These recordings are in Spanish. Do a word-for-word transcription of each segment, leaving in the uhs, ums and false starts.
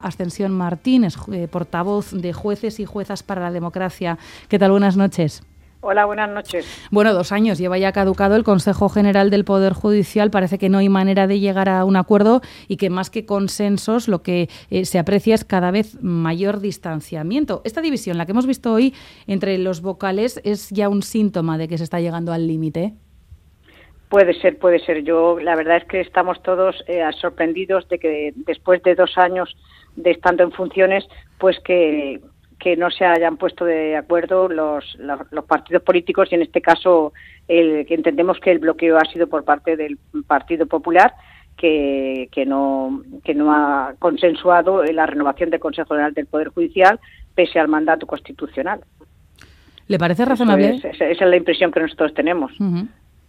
Ascensión Martínez, eh, portavoz de Jueces y Juezas para la Democracia. ¿Qué tal? Buenas noches. Hola, buenas noches. Bueno, dos años lleva ya caducado el Consejo General del Poder Judicial. Parece que no hay manera de llegar a un acuerdo y que más que consensos lo que eh, se aprecia es cada vez mayor distanciamiento. Esta división, la que hemos visto hoy entre los vocales, ¿es ya un síntoma de que se está llegando al límite? Puede ser, puede ser. Yo, la verdad es que estamos todos eh, sorprendidos de que después de dos años de estando en funciones, pues que, que no se hayan puesto de acuerdo los, los, los partidos políticos y en este caso el, que entendemos que el bloqueo ha sido por parte del Partido Popular, que, que, no, que no ha consensuado la renovación del Consejo General del Poder Judicial pese al mandato constitucional. ¿Le parece razonable? Es, esa es la impresión que nosotros tenemos. Uh-huh.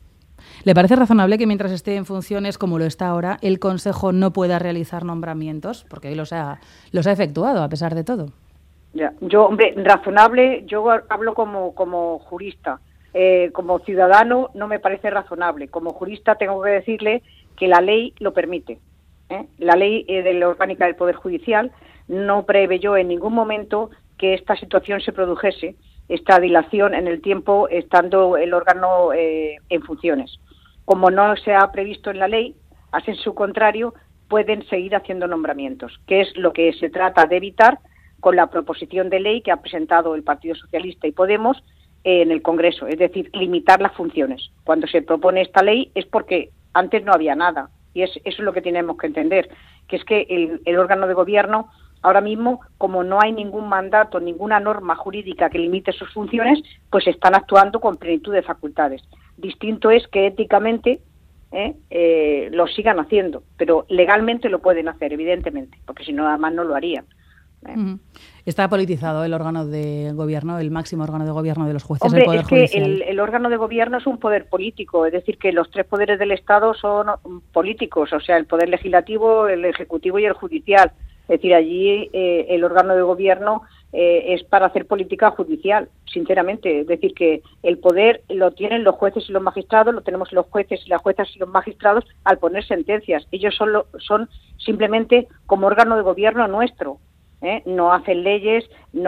¿Le parece razonable que mientras esté en funciones, como lo está ahora, el Consejo no pueda realizar nombramientos? Porque hoy los ha, los ha efectuado, a pesar de todo. Ya. Yo, hombre, razonable, yo hablo como, como jurista. Eh, como ciudadano no me parece razonable. Como jurista tengo que decirle que la ley lo permite. ¿eh? La ley eh, de la orgánica del Poder Judicial no preveyó en ningún momento que esta situación se produjese, esta dilación en el tiempo estando el órgano eh, en funciones. Como no se ha previsto en la ley, hacen su contrario, pueden seguir haciendo nombramientos, que es lo que se trata de evitar con la proposición de ley que ha presentado el Partido Socialista y Podemos eh, en el Congreso, es decir, limitar las funciones. Cuando se propone esta ley es porque antes no había nada, y es, eso es lo que tenemos que entender, que es que el, el órgano de gobierno ahora mismo, como no hay ningún mandato, ninguna norma jurídica que limite sus funciones, pues están actuando con plenitud de facultades. Distinto es que éticamente eh, eh, lo sigan haciendo, pero legalmente lo pueden hacer, evidentemente, porque si no, además no lo harían. ¿eh? Uh-huh. Está politizado el órgano de gobierno, el máximo órgano de gobierno de los jueces Hombre, del Poder es que Judicial. El, el órgano de gobierno es un poder político, es decir, que los tres poderes del Estado son políticos, o sea, el poder legislativo, el ejecutivo y el judicial. Es decir, allí eh, el órgano de gobierno eh, es para hacer política judicial, sinceramente. Es decir, que el poder lo tienen los jueces y los magistrados, lo tenemos los jueces y las juezas y los magistrados al poner sentencias. Ellos son, lo, son simplemente como órgano de gobierno nuestro. ¿eh? No hacen leyes,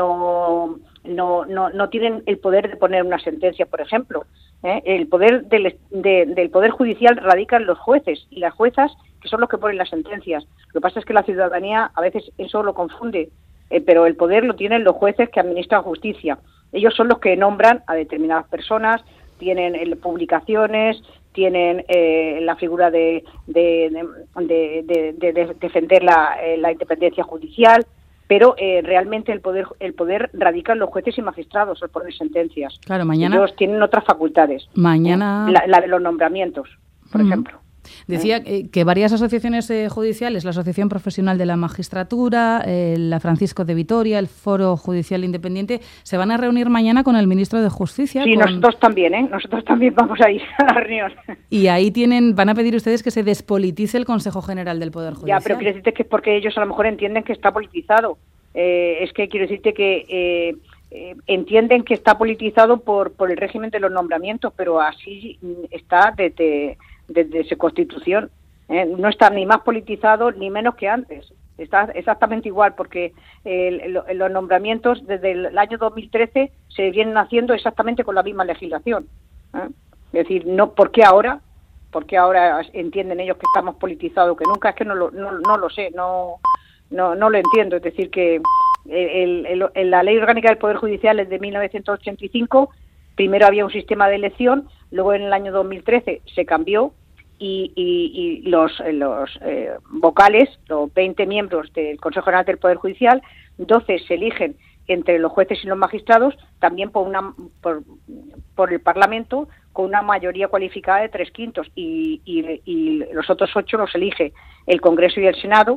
no, no, no, no tienen el poder de poner una sentencia, por ejemplo. ¿eh? El poder del, de, del poder judicial radica en los jueces y las juezas, que son los que ponen las sentencias. Lo que pasa es que la ciudadanía a veces eso lo confunde, eh, pero el poder lo tienen los jueces que administran justicia. Ellos son los que nombran a determinadas personas, tienen eh, publicaciones, tienen eh, la figura de, de, de, de, de, de defender la, eh, la independencia judicial, pero eh, realmente el poder el poder radica en los jueces y magistrados al poner sentencias. Claro, mañana ellos tienen otras facultades. Mañana ¿eh? la, la de los nombramientos, por uh-huh. ejemplo. Decía eh, que varias asociaciones eh, judiciales, la Asociación Profesional de la Magistratura, eh, la Francisco de Vitoria, el Foro Judicial Independiente, se van a reunir mañana con el ministro de Justicia. Sí, con... nosotros también, ¿eh? Nosotros también vamos a ir a la reunión. Y ahí tienen, van a pedir ustedes que se despolitice el Consejo General del Poder Judicial. Ya, pero quiero decirte que es porque ellos a lo mejor entienden que está politizado. Eh, es que quiero decirte que eh, eh, entienden que está politizado por, por el régimen de los nombramientos, pero así está desde... desde su constitución, ¿eh? No está ni más politizado ni menos que antes, está exactamente igual, porque el, el, los nombramientos desde el año dos mil trece se vienen haciendo exactamente con la misma legislación, ¿eh? Es decir, no, ¿por qué ahora? ¿Por qué ahora entienden ellos que estamos politizados que nunca? Es que no lo, no, no lo sé, no, no, no lo entiendo, es decir, que el, el, el, la Ley Orgánica del Poder Judicial es de mil novecientos ochenta y cinco. Primero había un sistema de elección, luego en el año dos mil trece se cambió y, y, y los, los eh, vocales, los veinte miembros del Consejo General del Poder Judicial, doce se eligen entre los jueces y los magistrados, también por, una, por, por el Parlamento, con una mayoría cualificada de tres quintos, y, y, y los otros ocho los elige el Congreso y el Senado,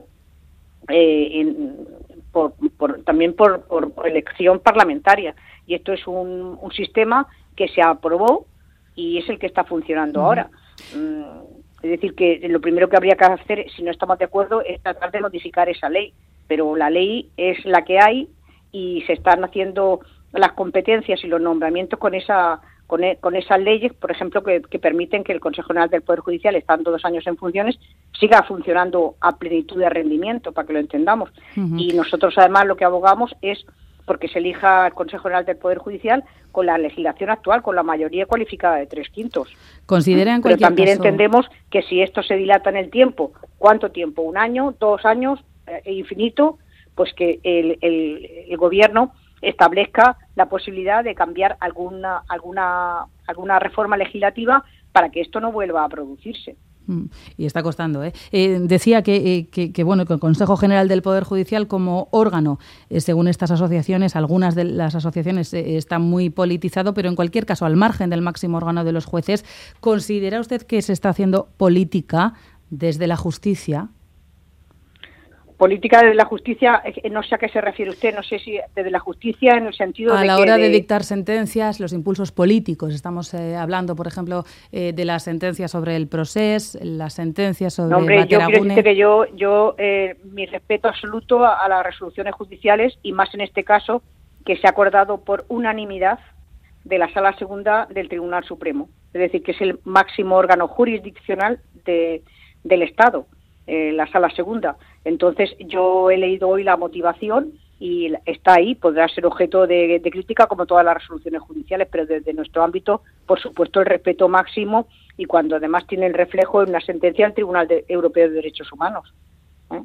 eh, en, por, por, también por, por, por elección parlamentaria. Y esto es un, un sistema que se aprobó y es el que está funcionando uh-huh. ahora. Mm, es decir, que lo primero que habría que hacer, si no estamos de acuerdo, es tratar de modificar esa ley. Pero la ley es la que hay y se están haciendo las competencias y los nombramientos con esa con, e, con esas leyes, por ejemplo, que, que permiten que el Consejo General del Poder Judicial, estando dos años en funciones, siga funcionando a plenitud de rendimiento, para que lo entendamos. Uh-huh. Y nosotros, además, lo que abogamos es porque se elija el Consejo General del Poder Judicial con la legislación actual, con la mayoría cualificada de tres quintos. Considera en Pero también caso... entendemos que si esto se dilata en el tiempo, ¿cuánto tiempo? ¿Un año? ¿Dos años? Eh, infinito, pues que el, el, el Gobierno establezca la posibilidad de cambiar alguna alguna alguna reforma legislativa para que esto no vuelva a producirse. Y está costando, ¿eh? Eh, decía que, eh, que, que, bueno, que el Consejo General del Poder Judicial como órgano, eh, según estas asociaciones, algunas de las asociaciones eh, están muy politizado, pero en cualquier caso, al margen del máximo órgano de los jueces, ¿considera usted que se está haciendo política desde la justicia? Política desde la justicia, no sé a qué se refiere usted, no sé si desde la justicia en el sentido a de la que hora de... de dictar sentencias, los impulsos políticos. Estamos eh, hablando, por ejemplo, eh, de la sentencia sobre el Procés, la sentencia sobre no, hombre, Bateragune. Yo quiero decirte que yo, yo eh, mi respeto absoluto a, a las resoluciones judiciales y más en este caso que se ha acordado por unanimidad de la Sala Segunda del Tribunal Supremo, es decir, que es el máximo órgano jurisdiccional de, del Estado. Eh, la Sala Segunda. Entonces, yo he leído hoy la motivación y está ahí, podrá ser objeto de, de crítica como todas las resoluciones judiciales, pero desde nuestro ámbito, por supuesto, el respeto máximo y cuando además tiene el reflejo en una sentencia del Tribunal de, Europeo de Derechos Humanos. ¿eh?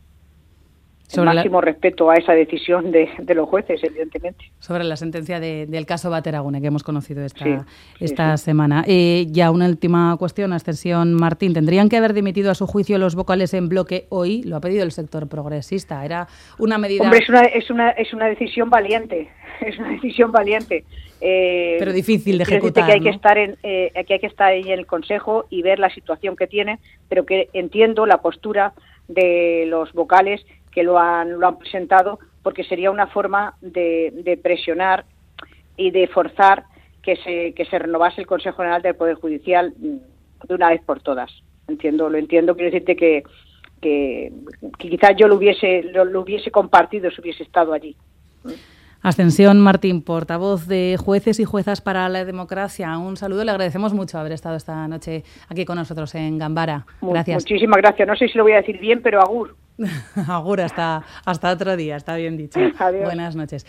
El máximo la... respeto a esa decisión de, de los jueces, evidentemente. Sobre la sentencia de, del caso Bateragune que hemos conocido esta, sí, esta sí, sí. semana. Eh, ya una última cuestión, Ascensión Martín. ¿Tendrían que haber dimitido a su juicio los vocales en bloque hoy? Lo ha pedido el sector progresista. Era una medida... Hombre, es una, es una, es una decisión valiente. Es una decisión valiente. Eh, Pero difícil de ejecutar, que hay ¿no? que estar en, eh, que hay que estar ahí en el Consejo y ver la situación que tienen, pero que entiendo la postura de los vocales que lo han lo han presentado, porque sería una forma de, de presionar y de forzar que se que se renovase el Consejo General del Poder Judicial de una vez por todas. Entiendo, lo entiendo, quiero decirte que que, que quizás yo lo hubiese lo, lo hubiese compartido si hubiese estado allí. Ascensión Martín, portavoz de Jueces y Juezas para la Democracia. Un saludo, le agradecemos mucho haber estado esta noche aquí con nosotros en Gambara. Gracias. Muchísimas gracias. No sé si lo voy a decir bien, pero agur. Agur, hasta, hasta otro día, está bien dicho. Adiós. Buenas noches.